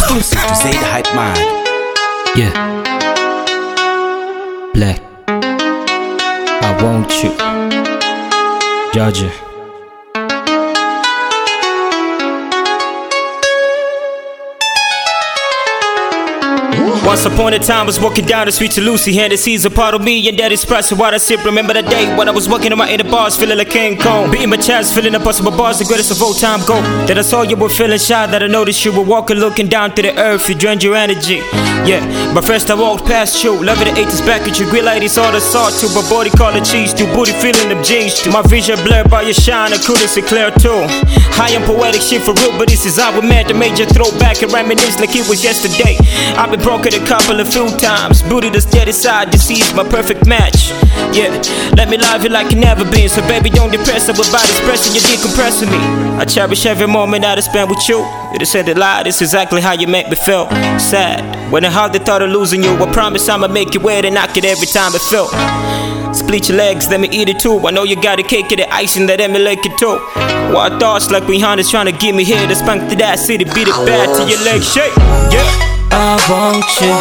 Exclusive to Zay the Hype Man. Yeah. Black. I want you. Georgia. Once upon a time, I was walking down the street to Lucy, and sees a part of me, and that expressed what I sip. Remember the day when I was walking around in the bars, feeling like King Kong, beating my chest, feeling impossible bars, the greatest of all time. Go. That I saw you were feeling shy, that I noticed you were walking, looking down to the earth. You drained your energy. Yeah, but first I walked past you, loving the 80s back at you. Green ladies all the sawtooth, but body calling cheese too, booty feeling them jeans too. My vision blurred by your shine, I couldn't see clear too. High and poetic shit for real, but this is how we met. I made you throw back and reminisce like it was yesterday. I've been broken a couple of few times, booty the steady side, disease my perfect match. Yeah, let me love you like you never been. So baby, don't depress her without expressing, you're decompressing me. I cherish every moment that I spent with you. It said it loud, it's exactly how you make me feel sad. When I hardly thought of losing you, I promise I'ma make you wet and knock it every time it felt. Split your legs, let me eat it too. I know you got a cake of the icing that emulate it too. Wild thoughts like Rihanna's trying to get me here to spunk to that city, beat it bad till your legs shake. Yeah. I want you,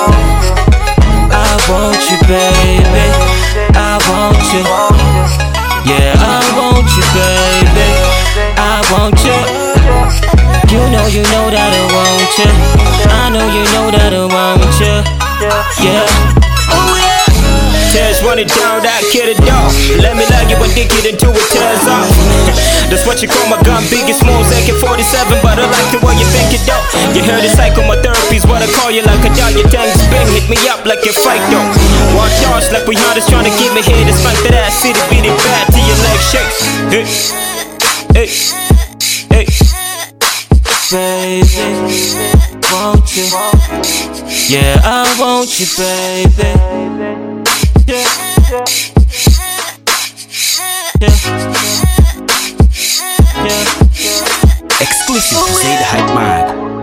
baby. I want you, yeah, I want you, baby. I want you. You know that I want you. I know you know that I want you, yeah. Oh yeah. Tears running down that kid a dog. Let me love you and dig it until it tears off. That's what you call my gun, biggest moves, AK-47, but I like the way you think it though. You heard it, psycho, my therapy's what I call you, like a dog, your tongue spin, hit me up like you fight though. Watch thoughts like we just trying to get me here, to spunk to that city, beat it bad till your legs shake. Hey, hey, hey. Baby, want you, yeah, I want you, baby. Yeah, yeah, yeah, yeah. Exclusive to Zay the Hype Man.